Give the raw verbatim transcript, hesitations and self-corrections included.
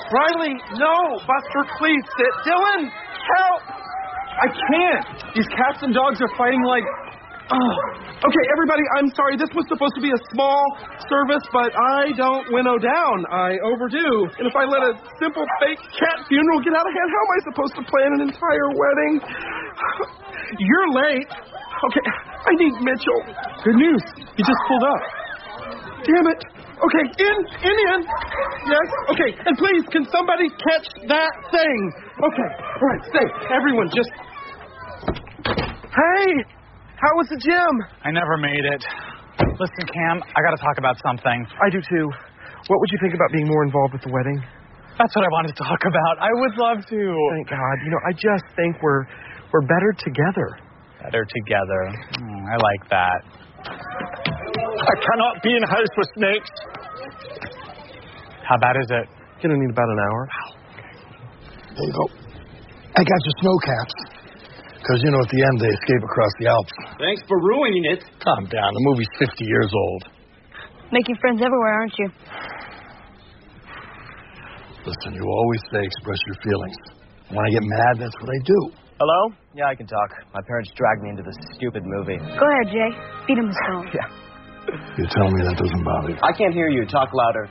Riley, no! Buster, please sit. Dylan, help! I can't. These cats and dogs are fighting like... Oh. Okay, everybody, I'm sorry. This was supposed to be a small service, but I don't winnow down. I overdo. And if I let a simple fake cat funeral get out of hand, how am I supposed to plan an entire wedding? You're late. Okay, I need Mitchell. Good news. He just pulled up. Damn it. Okay, in, in, in. Yes, okay. And please, can somebody catch that thing? Okay, all right, stay. Everyone, just... Hey, how was the gym? I never made it. Listen, Cam, I got to talk about something. I do, too. What would you think about being more involved with the wedding? That's what I wanted to talk about. I would love to. Thank God. You know, I just think we're we're better together. Better together. Mm, I like that. I cannot be in a house with snakes. How bad is it? Gonna need about an hour. Wow. There you go. I got your snow caps. Because, you know, at the end, they escape across the Alps. Thanks for ruining it. Calm down. The movie's fifty years old. Making friends everywhere, aren't you? Listen, you always say express your feelings. When I get mad, that's what I do. Hello? Yeah, I can talk. My parents dragged me into this stupid movie. Go ahead, Jay. Feed him a stone. Yeah. You tell me that doesn't bother you. I can't hear you. Talk louder.